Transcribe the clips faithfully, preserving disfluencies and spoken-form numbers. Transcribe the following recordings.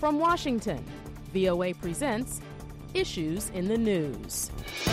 From Washington, V O A presents Issues in the News.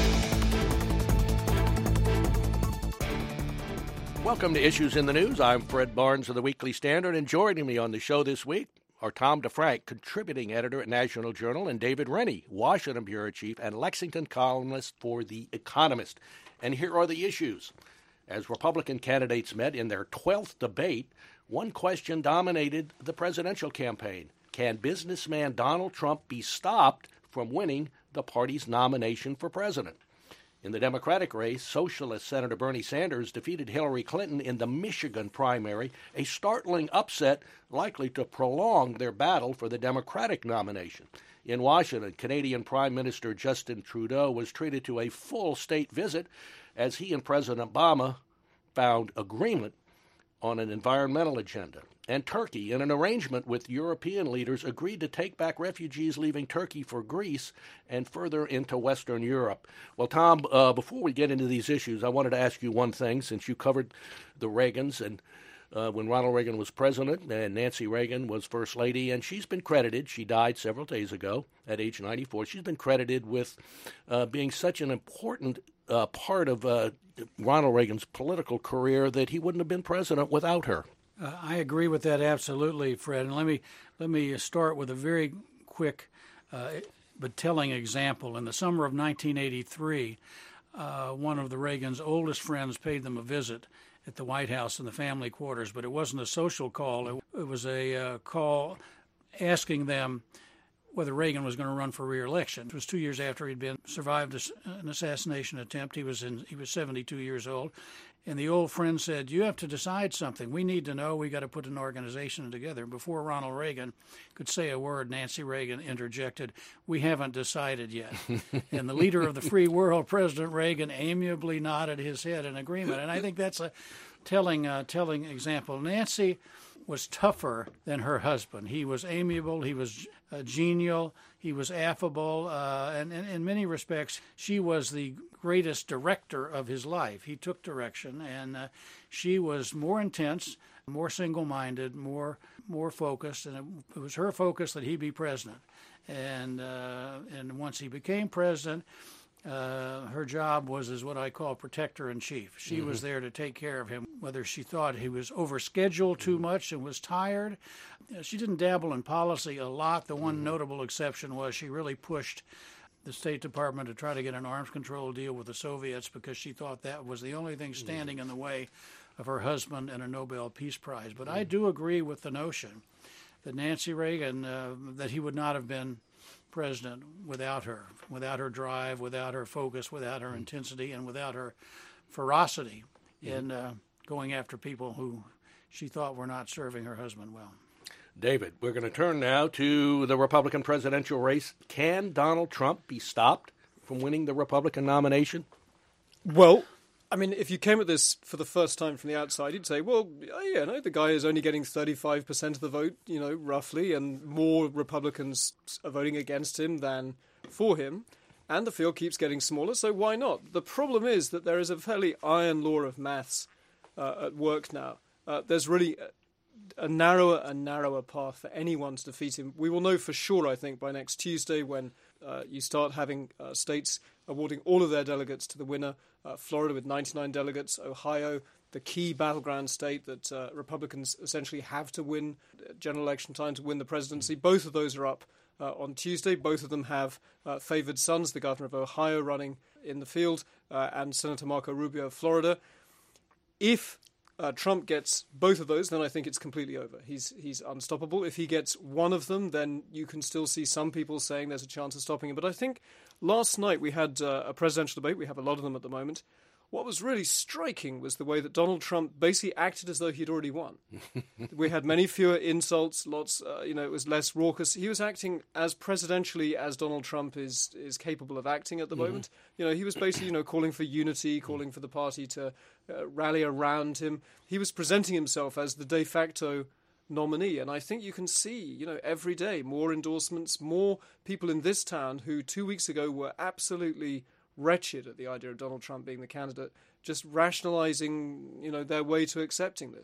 Welcome to Issues in the News. I'm Fred Barnes of the Weekly Standard, and joining me on the show this week are Tom DeFrank, contributing editor at National Journal, and David Rennie, Washington bureau chief and Lexington columnist for The Economist. And here are the issues. As Republican candidates met in their twelfth debate, one question dominated the presidential campaign. Can businessman Donald Trump be stopped from winning the party's nomination for president? In the Democratic race, Socialist Senator Bernie Sanders defeated Hillary Clinton in the Michigan primary, a startling upset likely to prolong their battle for the Democratic nomination. In Washington, Canadian Prime Minister Justin Trudeau was treated to a full state visit as he and President Obama found agreement on an environmental agenda. And Turkey, in an arrangement with European leaders, agreed to take back refugees leaving Turkey for Greece and further into Western Europe. Well, Tom, uh, before we get into these issues, I wanted to ask you one thing, since you covered the Reagans and uh, when Ronald Reagan was president and Nancy Reagan was first lady, and she's been credited, she died several days ago at age ninety-four, she's been credited with uh, being such an important uh, part of uh, Ronald Reagan's political career that he wouldn't have been president without her. Uh, I agree with that absolutely, Fred. And let me let me start with a very quick uh, but telling example. In the summer of nineteen eighty-three, uh, one of the Reagans' oldest friends paid them a visit at the White House in the family quarters, but it wasn't a social call. It, it was a uh, call asking them whether Reagan was going to run for re-election. It was two years after he'd been survived an assassination attempt. He was in he was seventy-two years old. And the old friend said, you have to decide something. We need to know. We got to put an organization together. Before Ronald Reagan could say a word, Nancy Reagan interjected, we haven't decided yet. And the leader of the free world, President Reagan, amiably nodded his head in agreement. And I think that's a telling, uh, telling example. Nancy was tougher than her husband. He was amiable. He was uh, genial. He was affable. Uh, and, and in many respects, she was the greatest director of his life. He took direction, and uh, she was more intense, more single-minded, more more focused, and it, it was her focus that he be president. And uh, and once he became president, uh, her job was as what I call protector-in-chief. She mm-hmm. was there to take care of him, whether she thought he was overscheduled too much and was tired. Uh, she didn't dabble in policy a lot. The one mm-hmm. notable exception was she really pushed the State Department to try to get an arms control deal with the Soviets because she thought that was the only thing standing in the way of her husband and a Nobel Peace Prize. But I do agree with the notion that Nancy Reagan, uh, that he would not have been president without her, without her drive, without her focus, without her intensity, and without her ferocity in uh, going after people who she thought were not serving her husband well. David, we're going to turn now to the Republican presidential race. Can Donald Trump be stopped from winning the Republican nomination? Well, I mean, if you came at this for the first time from the outside, you'd say, well, yeah, no, the guy is only getting thirty-five percent of the vote, you know, roughly, and more Republicans are voting against him than for him, and the field keeps getting smaller, so why not? The problem is that there is a fairly iron law of maths uh, at work now. Uh, there's really a narrower and narrower path for anyone to defeat him. We will know for sure, I think, by next Tuesday when uh, you start having uh, states awarding all of their delegates to the winner. Uh, Florida with ninety-nine delegates, Ohio, the key battleground state that uh, Republicans essentially have to win general election time to win the presidency. Both of those are up uh, on Tuesday. Both of them have uh, favored sons, the governor of Ohio running in the field, uh, and Senator Marco Rubio of Florida. If Uh, Trump gets both of those, then I think it's completely over. He's he's unstoppable. If he gets one of them, then you can still see some people saying there's a chance of stopping him. But I think last night we had uh, a presidential debate. We have a lot of them at the moment. What was really striking was the way that Donald Trump basically acted as though he'd already won. We had many fewer insults, lots, uh, you know, it was less raucous. He was acting as presidentially as Donald Trump is is capable of acting at the mm-hmm. moment. You know, he was basically, you know, calling for unity, calling for the party to uh, rally around him. He was presenting himself as the de facto nominee. And I think you can see, you know, every day more endorsements, more people in this town who two weeks ago were absolutely wretched at the idea of Donald Trump being the candidate, just rationalizing, you know, their way to accepting this.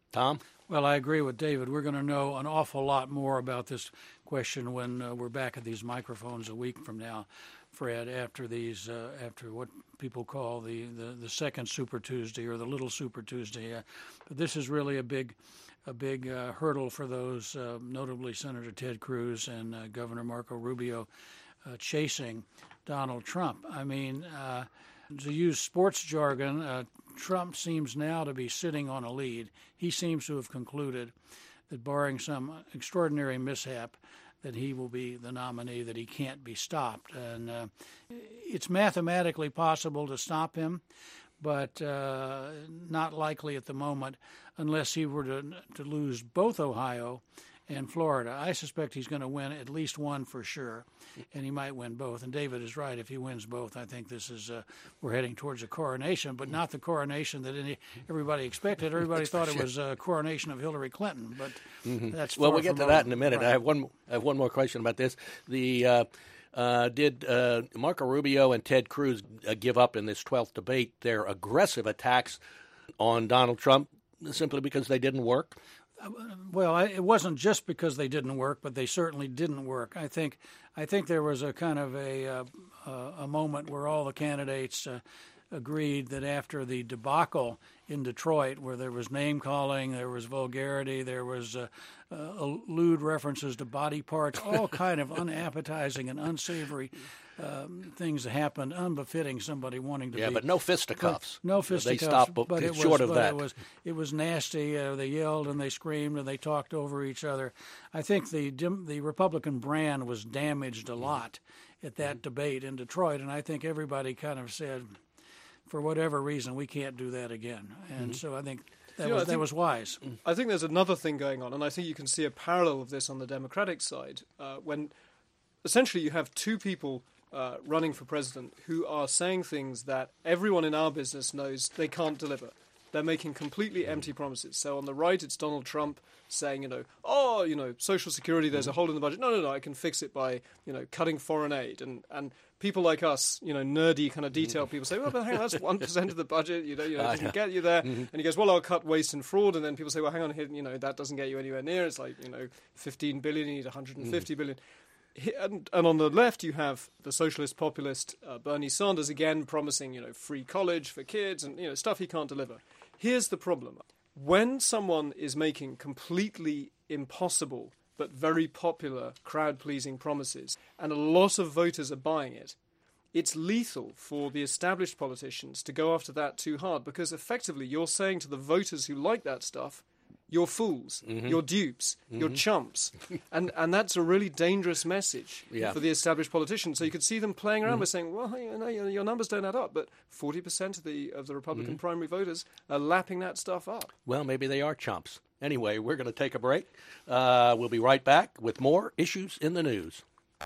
Tom? Well, I agree with David. We're going to know an awful lot more about this question when uh, we're back at these microphones a week from now, Fred, after these, uh, after what people call the, the, the second Super Tuesday or the Little Super Tuesday. Uh, but this is really a big, a big uh, hurdle for those, uh, notably Senator Ted Cruz and uh, Governor Marco Rubio, uh, chasing Donald Trump. I mean, uh, to use sports jargon, uh, Trump seems now to be sitting on a lead. He seems to have concluded that barring some extraordinary mishap, that he will be the nominee, that he can't be stopped. And uh, it's mathematically possible to stop him, but uh, not likely at the moment unless he were to, to lose both Ohio and Florida. I suspect he's going to win at least one for sure, and he might win both. And David is right. If he wins both, I think this is uh, we're heading towards a coronation, but not the coronation that any, everybody expected. Everybody thought it was a coronation of Hillary Clinton, but mm-hmm. that's well. Far We'll get from to that over. in a minute. Right. I have one. I have one more question about this. The uh, uh, did uh, Marco Rubio and Ted Cruz uh, give up in this twelfth debate their aggressive attacks on Donald Trump simply because they didn't work? Well, I, it wasn't just because they didn't work, but they certainly didn't work. I think, I think there was a kind of a uh, uh, a moment where all the candidates uh, agreed that after the debacle in Detroit, where there was name calling, there was vulgarity, there was uh, uh, lewd references to body parts, all kind of unappetizing and unsavory um, things that happened, unbefitting somebody wanting to yeah, be. but no fisticuffs. But no fisticuffs. They stopped but it short was, of but that. It was, it was nasty. Uh, they yelled and they screamed and they talked over each other. I think the the Republican brand was damaged a lot at that debate in Detroit, and I think everybody kind of said, for whatever reason, we can't do that again. And mm-hmm. so I think that, you know, was, I think, that was wise. I think there's another thing going on, and I think you can see a parallel of this on the Democratic side, uh, when essentially you have two people uh, running for president who are saying things that everyone in our business knows they can't deliver. They're making completely empty promises. So on the right, it's Donald Trump saying, you know, oh, you know, Social Security, there's a hole in the budget. No, no, no, I can fix it by, you know, cutting foreign aid. And, and people like us, you know, nerdy kind of detailed people say, well, but hang on, that's one percent of the budget, you know, you know, it doesn't get you there. Mm-hmm. And he goes, well, I'll cut waste and fraud. And then people say, well, hang on, you know, that doesn't get you anywhere near. It's like, you know, fifteen billion, you need one hundred fifty mm. billion. And, and on the left, you have the socialist populist uh, Bernie Sanders, again, promising, you know, free college for kids and, you know, stuff he can't deliver. Here's the problem. When someone is making completely impossible but very popular crowd-pleasing promises and a lot of voters are buying it, it's lethal for the established politicians to go after that too hard, because effectively you're saying to the voters who like that stuff, you're fools, mm-hmm. you're dupes, mm-hmm. you're chumps. and and that's a really dangerous message yeah. for the established politicians. So you could see them playing around mm-hmm. by saying, well, you know, your numbers don't add up, but forty percent of the of the Republican mm-hmm. primary voters are lapping that stuff up. Well, maybe they are chumps. Anyway, we're going to take a break. Uh, we'll be right back with more Issues in the News.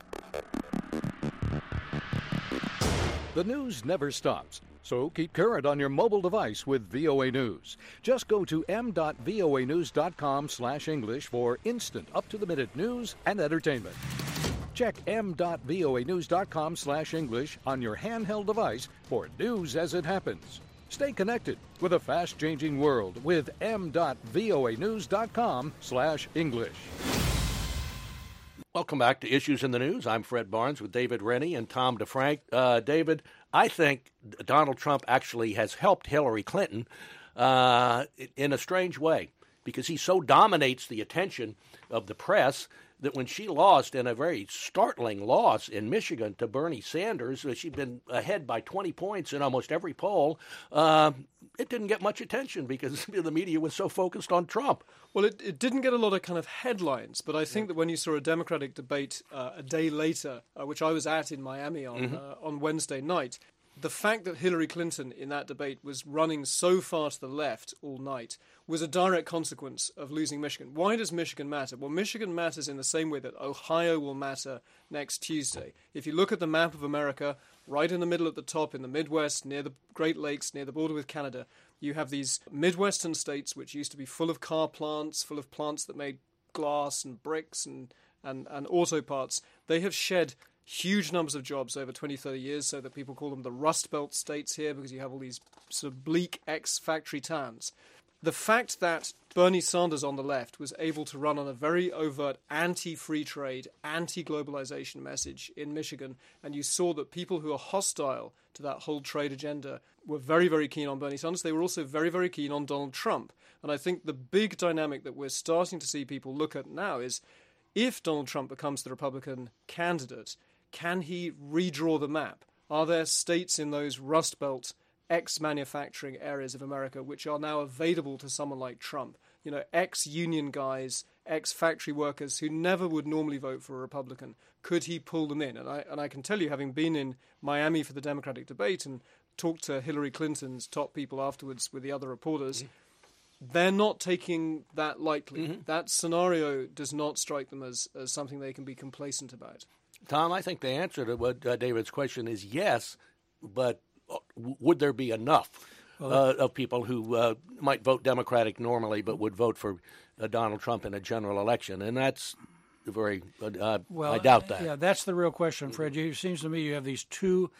The news never stops, so keep current on your mobile device with V O A News. Just go to m dot v o a news dot com slash English for instant, up-to-the-minute news and entertainment. Check m dot v o a news dot com slash English on your handheld device for news as it happens. Stay connected with a fast-changing world with m dot v o a news dot com slash English. Welcome back to Issues in the News. I'm Fred Barnes with David Rennie and Tom DeFrank. Uh, David, I think Donald Trump actually has helped Hillary Clinton uh, in a strange way, because he so dominates the attention of the press that when she lost in a very startling loss in Michigan to Bernie Sanders, she'd been ahead by twenty points in almost every poll, uh, it didn't get much attention because the media was so focused on Trump. Well, it, it didn't get a lot of kind of headlines, but I think that when you saw a Democratic debate uh, a day later, uh, which I was at in Miami on mm-hmm. uh, on Wednesday night, the fact that Hillary Clinton in that debate was running so far to the left all night was a direct consequence of losing Michigan. Why does Michigan matter? Well, Michigan matters in the same way that Ohio will matter next Tuesday. If you look at the map of America, right in the middle at the top in the Midwest, near the Great Lakes, near the border with Canada, you have these Midwestern states which used to be full of car plants, full of plants that made glass and bricks and, and, and auto parts. They have shed huge numbers of jobs over twenty, thirty years, so that people call them the Rust Belt states here, because you have all these sort of bleak ex-factory towns. the fact that Bernie Sanders on the left was able to run on a very overt anti-free trade, anti-globalization message in Michigan, and you saw that people who are hostile to that whole trade agenda were very, very keen on Bernie Sanders. They were also very, very keen on Donald Trump. And I think the big dynamic that we're starting to see people look at now is, if Donald Trump becomes the Republican candidate, can he redraw the map? Are there states in those Rust Belt ex-manufacturing areas of America which are now available to someone like Trump? You know, ex-union guys, ex-factory workers who never would normally vote for a Republican. Could he pull them in? And I and I can tell you, having been in Miami for the Democratic debate and talked to Hillary Clinton's top people afterwards with the other reporters, mm-hmm. they're not taking that lightly. Mm-hmm. That scenario does not strike them as, as something they can be complacent about. Tom, I think the answer to what uh, David's question is yes, but would there be enough uh, of people who uh, might vote Democratic normally but would vote for uh, Donald Trump in a general election? And that's very, uh, well, I doubt that. Yeah, that's the real question, Fred. It seems to me you have these two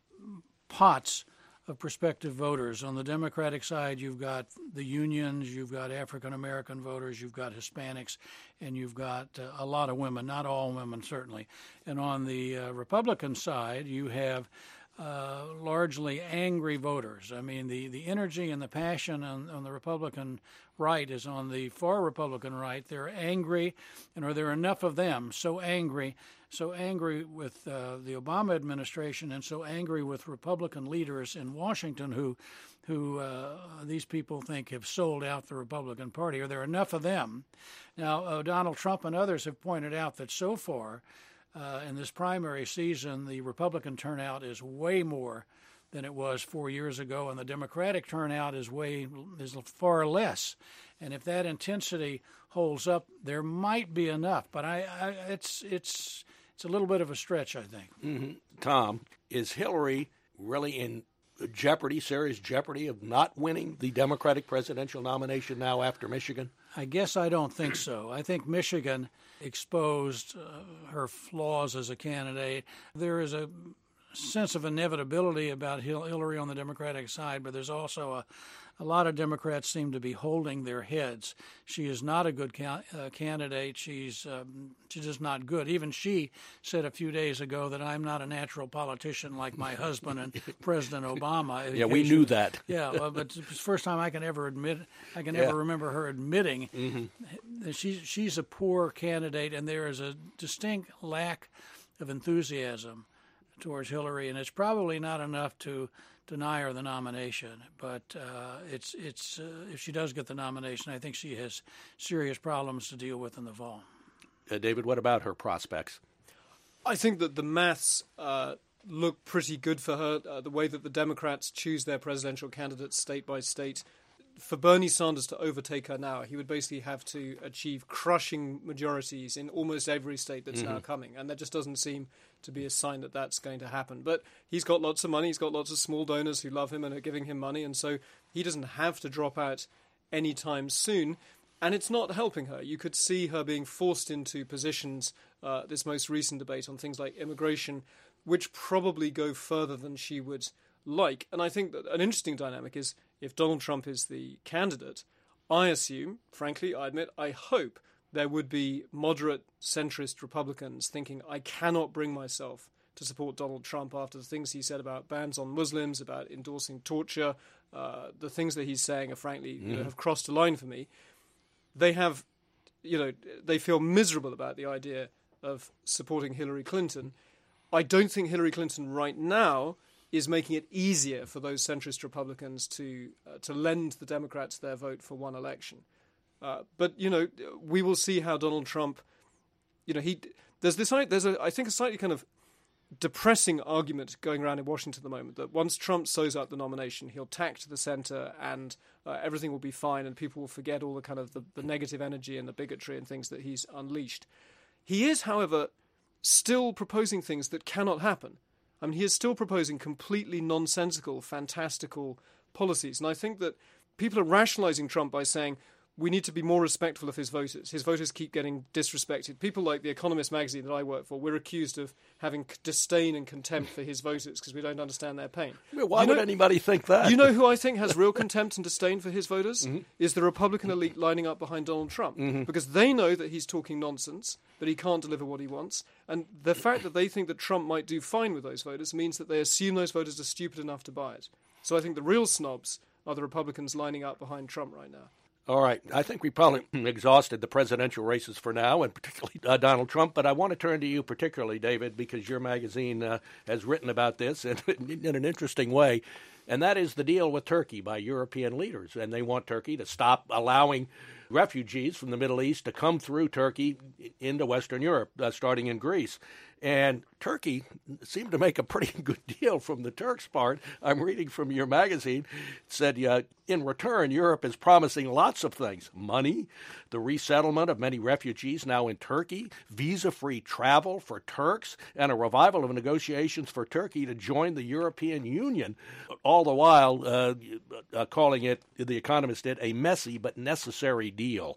pots of prospective voters. On the Democratic side, you've got the unions, you've got African-American voters, you've got Hispanics, and you've got uh, a lot of women, not all women, certainly. And on the uh, Republican side, you have uh, largely angry voters. I mean, the, the energy and the passion on, on the Republican right is on the far Republican right. They're angry, and are there enough of them so angry so angry with uh, the Obama administration and so angry with Republican leaders in Washington who who uh, these people think have sold out the Republican Party? Are there enough of them? Now, uh, Donald Trump and others have pointed out that so far uh, in this primary season, the Republican turnout is way more than it was four years ago, and the Democratic turnout is way is far less. And if that intensity holds up, there might be enough. But I, I it's it's it's a little bit of a stretch, I think. Mm-hmm. Tom, is Hillary really in jeopardy, serious jeopardy of not winning the Democratic presidential nomination now after Michigan? I guess I don't think so. I think Michigan exposed uh, her flaws as a candidate. There is a sense of inevitability about Hillary on the Democratic side, but there's also a, a lot of Democrats seem to be holding their heads. She is not a good ca- uh, candidate. She's um, she's just not good. Even she said a few days ago that I'm not a natural politician like my husband and President Obama. Yeah, we knew that. Yeah, well, but it's the first time I can ever admit, I can yeah. ever remember her admitting mm-hmm. that she's she's a poor candidate, and there is a distinct lack of enthusiasm towards Hillary, and it's probably not enough to deny her the nomination. But uh, it's it's uh, if she does get the nomination, I think she has serious problems to deal with in the fall. Uh, David, what about her prospects? I think that the maths uh, look pretty good for her. Uh, the way that the Democrats choose their presidential candidates state by state. For Bernie Sanders to overtake her now, he would basically have to achieve crushing majorities in almost every state that's mm-hmm. now coming. And there just doesn't seem to be a sign that that's going to happen. But he's got lots of money. He's got lots of small donors who love him and are giving him money. And so he doesn't have to drop out anytime soon. And it's not helping her. You could see her being forced into positions, uh, this most recent debate on things like immigration, which probably go further than she would like. And I think that an interesting dynamic is, if Donald Trump is the candidate, I assume, frankly, I admit, I hope there would be moderate centrist Republicans thinking, I cannot bring myself to support Donald Trump after the things he said about bans on Muslims, about endorsing torture. Uh, the things that he's saying are, frankly, mm. you know, have crossed a line for me. They have, you know, they feel miserable about the idea of supporting Hillary Clinton. I don't think Hillary Clinton right now is making it easier for those centrist Republicans to uh, to lend the Democrats their vote for one election. Uh, but you know, we will see how Donald Trump, you know, he there's this there's a I think a slightly kind of depressing argument going around in Washington at the moment that once Trump sews up the nomination, he'll tack to the center and uh, everything will be fine, and people will forget all the kind of the, the negative energy and the bigotry and things that he's unleashed. He is, however, still proposing things that cannot happen. I mean, he is still proposing completely nonsensical, fantastical policies. And I think that people are rationalizing Trump by saying, we need to be more respectful of his voters. His voters keep getting disrespected. People like The Economist magazine that I work for, we're accused of having disdain and contempt for his voters because we don't understand their pain. Well, why you know, would anybody think that? You know who I think has real contempt and disdain for his voters? Mm-hmm. Is the Republican elite lining up behind Donald Trump. Mm-hmm. Because they know that he's talking nonsense, that he can't deliver what he wants. And the fact that they think that Trump might do fine with those voters means that they assume those voters are stupid enough to buy it. So I think the real snobs are the Republicans lining up behind Trump right now. All right. I think we probably exhausted the presidential races for now, and particularly uh, Donald Trump. But I want to turn to you particularly, David, because your magazine uh, has written about this in, in an interesting way, and that is the deal with Turkey by European leaders. And they want Turkey to stop allowing refugees from the Middle East to come through Turkey into Western Europe, uh, starting in Greece. And Turkey seemed to make a pretty good deal from the Turks' part. I'm reading from your magazine. It said, uh, in return, Europe is promising lots of things. Money, the resettlement of many refugees now in Turkey, visa-free travel for Turks, and a revival of negotiations for Turkey to join the European Union. All the while uh, uh, calling it, The Economist did, a messy but necessary deal.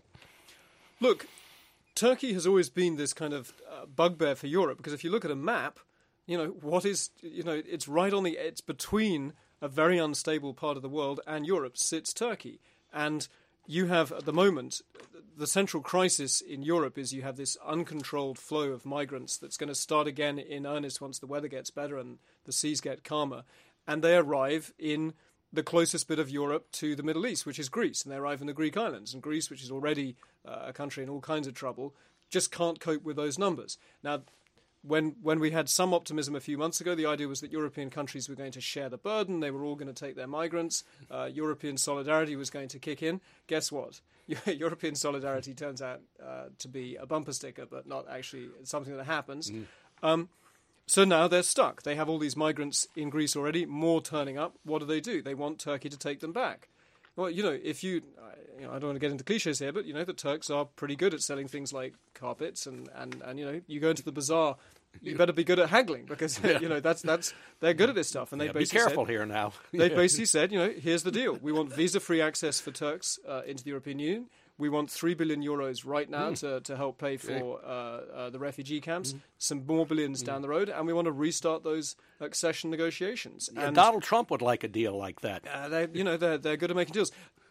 Look, Turkey has always been this kind of uh, bugbear for Europe, because if you look at a map, you know, what is, you know, it's right on the, it's between a very unstable part of the world and Europe sits Turkey. And you have, at the moment, the central crisis in Europe is you have this uncontrolled flow of migrants that's going to start again in earnest once the weather gets better and the seas get calmer. And they arrive in the closest bit of Europe to the Middle East, which is Greece, and they arrive in the Greek islands. And Greece, which is already uh, a country in all kinds of trouble, just can't cope with those numbers. Now, when when we had some optimism a few months ago, the idea was that European countries were going to share the burden. They were all going to take their migrants. Uh, European solidarity was going to kick in. Guess what? European solidarity turns out uh, to be a bumper sticker, but not actually something that happens. Mm. Um, So now they're stuck. They have all these migrants in Greece already, more turning up. What do they do? They want Turkey to take them back. Well, you know, if you, you know, I don't want to get into cliches here, but, you know, the Turks are pretty good at selling things like carpets and, and, and you know, you go into the bazaar, you better be good at haggling because, yeah. you know, that's, that's, they're good at this stuff. And they yeah, basically be careful said, here now. They basically said, you know, here's the deal. We want visa-free access for Turks uh, into the European Union. We want three billion euros right now mm. to, to help pay for uh, uh, the refugee camps, mm. some more billions mm. down the road, and we want to restart those accession negotiations. Yeah, and Donald Trump would like a deal like that. Uh, they, you know, they're, they're good at making deals.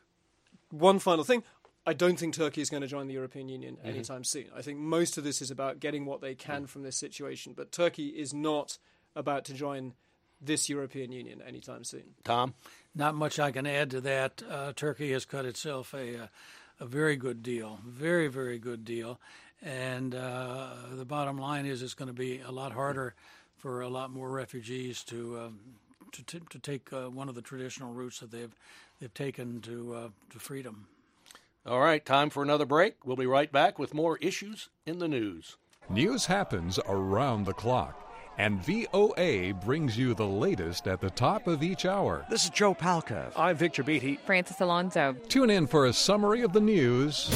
One final thing. I don't think Turkey is going to join the European Union anytime mm-hmm. soon. I think most of this is about getting what they can mm. from this situation, but Turkey is not about to join this European Union anytime soon. Tom? Not much I can add to that. Uh, Turkey has cut itself a... Uh, A very good deal, very, very good deal. And uh, the bottom line is it's going to be a lot harder for a lot more refugees to um, to, t- to take uh, one of the traditional routes that they've they've taken to uh, to freedom. All right, time for another break. We'll be right back with more issues in the news. News happens around the clock, and V O A brings you the latest at the top of each hour. This is Joe Palca. I'm Victor Beatty. Francis Alonso. Tune in for a summary of the news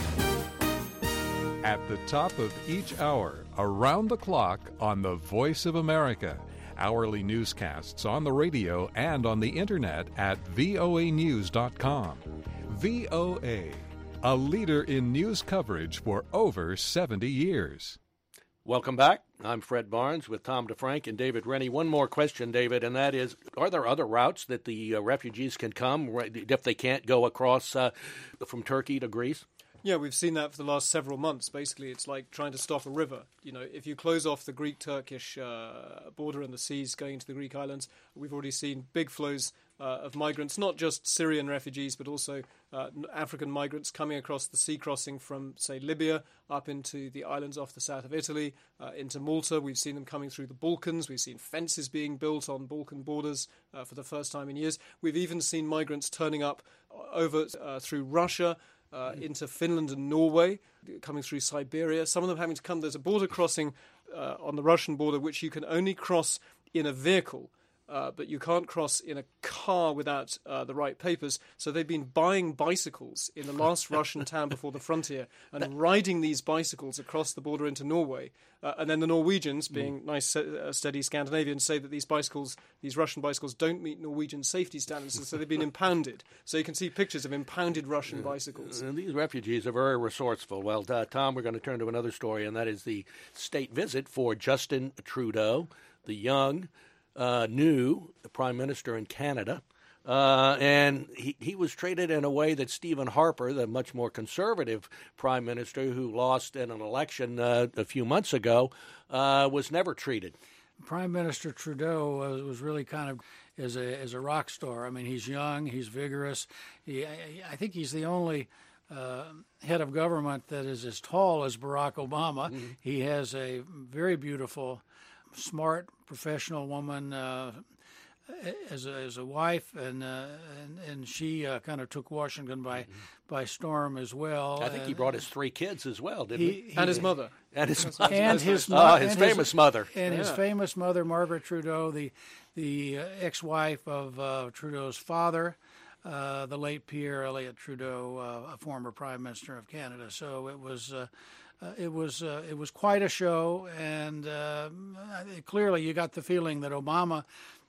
at the top of each hour, around the clock on the Voice of America. Hourly newscasts on the radio and on the internet at V O A news dot com. V O A, a leader in news coverage for over seventy years. Welcome back. I'm Fred Barnes with Tom DeFrank and David Rennie. One more question, David, and that is, are there other routes that the uh, refugees can come if they can't go across uh, from Turkey to Greece? Yeah, we've seen that for the last several months. Basically, it's like trying to stop a river. You know, if you close off the Greek-Turkish uh, border and the seas going into the Greek islands, we've already seen big flows uh, of migrants, not just Syrian refugees, but also uh, African migrants coming across the sea crossing from, say, Libya up into the islands off the south of Italy, uh, into Malta. We've seen them coming through the Balkans. We've seen fences being built on Balkan borders uh, for the first time in years. We've even seen migrants turning up over uh, through Russia, Uh, into Finland and Norway, coming through Siberia. Some of them having to come. There's a border crossing uh, on the Russian border which you can only cross in a vehicle Uh, but you can't cross in a car without uh, the right papers. So they've been buying bicycles in the last Russian town before the frontier and riding these bicycles across the border into Norway. Uh, and then the Norwegians, being mm. nice, uh, steady Scandinavians, say that these bicycles, these Russian bicycles, don't meet Norwegian safety standards, so they've been impounded. So you can see pictures of impounded Russian bicycles. And these refugees are very resourceful. Well, uh, Tom, we're going to turn to another story, and that is the state visit for Justin Trudeau, the young, uh, new Prime Minister in Canada. Uh, and he, he was treated in a way that Stephen Harper, the much more conservative prime minister who lost in an election uh, a few months ago, uh, was never treated. Prime Minister Trudeau uh, was really kind of as a as a rock star. I mean, he's young, he's vigorous. He, I, I think he's the only uh, head of government that is as tall as Barack Obama. Mm-hmm. He has a very beautiful, smart, professional woman Uh, As a, as a wife, and uh, and, and she uh, kind of took Washington by mm-hmm. by storm as well. I think and, he brought his three kids as well, didn't he? he? And his mother. And his mother. And his, oh, his and famous his, mother. And yeah. his famous mother, Margaret Trudeau, the the uh, ex-wife of uh, Trudeau's father, uh, the late Pierre Elliott Trudeau, uh, a former Prime Minister of Canada. So it was. Uh, Uh, it was uh, it was quite a show, and uh, clearly you got the feeling that Obama,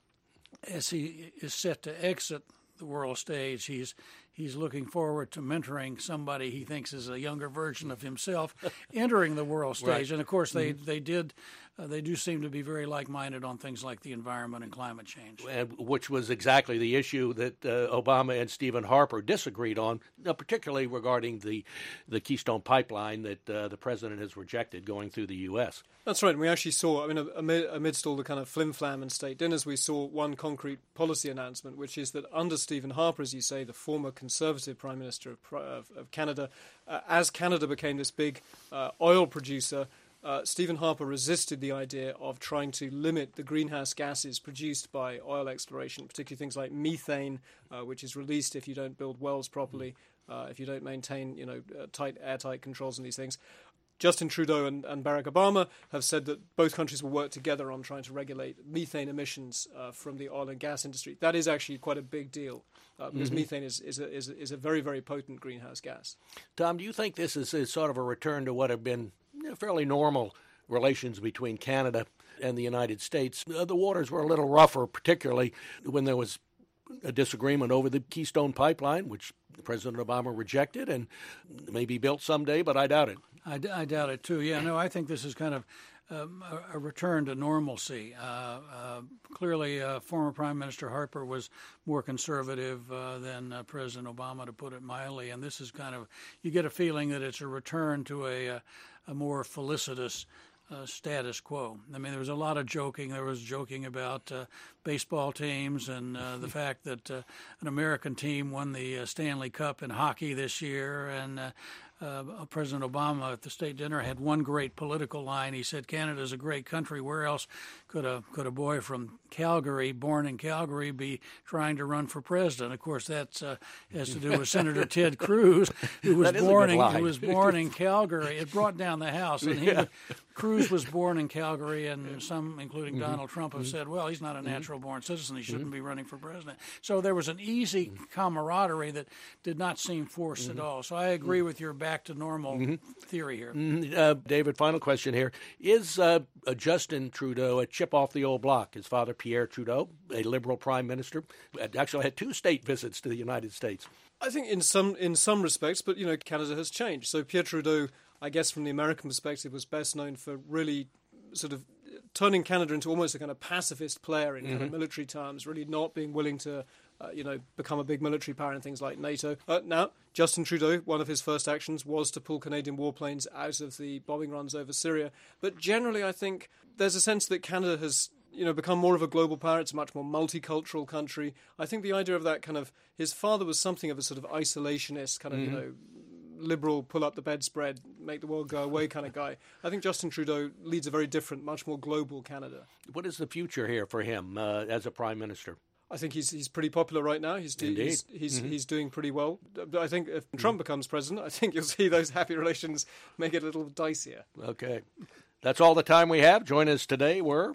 as he is set to exit the world stage, he's he's looking forward to mentoring somebody he thinks is a younger version of himself entering the world stage. Right. And of course, they Mm-hmm. they did uh, they do seem to be very like-minded on things like the environment and climate change, And, which was exactly the issue that uh, Obama and Stephen Harper disagreed on, uh, particularly regarding the the Keystone Pipeline that uh, the president has rejected going through the U S. That's right. And we actually saw, I mean, amid, amidst all the kind of flim-flam and state dinners, we saw one concrete policy announcement, which is that under Stephen Harper, as you say, the former Conservative Prime Minister of, of, of Canada, uh, as Canada became this big uh, oil producer, uh, Stephen Harper resisted the idea of trying to limit the greenhouse gases produced by oil exploration, particularly things like methane, uh, which is released if you don't build wells properly, uh, if you don't maintain, you know, uh, tight, airtight controls on these things. Justin Trudeau and, and Barack Obama have said that both countries will work together on trying to regulate methane emissions uh, from the oil and gas industry. That is actually quite a big deal uh, because mm-hmm. methane is, is, a, is, a, is a very, very potent greenhouse gas. Tom, do you think this is, is sort of a return to what have been you know, fairly normal relations between Canada and the United States? Uh, the waters were a little rougher, particularly when there was a disagreement over the Keystone Pipeline, which President Obama rejected and may be built someday, but I doubt it. I, d- I doubt it, too. Yeah, no, I think this is kind of um, a, a return to normalcy. Uh, uh, clearly, uh, former Prime Minister Harper was more conservative uh, than uh, President Obama, to put it mildly, and this is kind of, you get a feeling that it's a return to a, a, a more felicitous Uh, status quo. I mean, there was a lot of joking. There was joking about uh, baseball teams and uh, the fact that uh, an American team won the uh, Stanley Cup in hockey this year. And uh, uh, President Obama at the state dinner had one great political line. He said, "Canada's a great country. Where else could a could a boy from Calgary, born in Calgary, be trying to run for president?" Of course, that uh, has to do with Senator Ted Cruz, who was born in who was born in Calgary. It brought down the House, and he. Yeah. Cruz was born in Calgary, and some, including mm-hmm. Donald Trump, have mm-hmm. said, well, he's not a natural-born citizen. He shouldn't mm-hmm. be running for president. So there was an easy camaraderie that did not seem forced mm-hmm. at all. So I agree with your back-to-normal mm-hmm. theory here. Mm-hmm. Uh, David, final question here. Is uh, Justin Trudeau a chip off the old block? His father, Pierre Trudeau, a Liberal prime minister, actually had two state visits to the United States. I think in some in some respects, but, you know, Canada has changed. So Pierre Trudeau, I guess from the American perspective, was best known for really sort of turning Canada into almost a kind of pacifist player in mm-hmm. kind of military terms, really not being willing to, uh, you know, become a big military power in things like NATO. Uh, now, Justin Trudeau, one of his first actions was to pull Canadian warplanes out of the bombing runs over Syria. But generally, I think there's a sense that Canada has, you know, become more of a global power. It's a much more multicultural country. I think the idea of that kind of, his father was something of a sort of isolationist, kind of, mm-hmm. you know, liberal, pull up the bedspread, make the world go away kind of guy. I think Justin Trudeau leads a very different, much more global Canada. What is the future here for him uh, as a prime minister? I think he's he's pretty popular right now. He's do, he's he's, mm-hmm. he's doing pretty well. But I think if mm-hmm. Trump becomes president, I think you'll see those happy relations make it a little dicier. Okay. That's all the time we have. Join us today. We're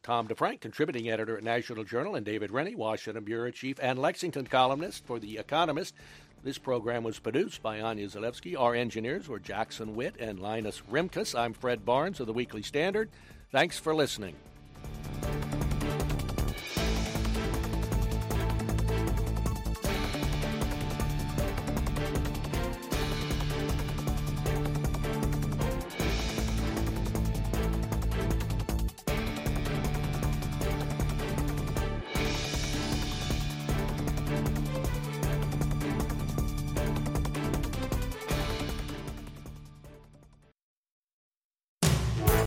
Tom DeFrank, contributing editor at National Journal, and David Rennie, Washington bureau chief and Lexington columnist for The Economist. This program was produced by Anya Zalewski. Our engineers were Jackson Witt and Linus Rimkus. I'm Fred Barnes of the Weekly Standard. Thanks for listening.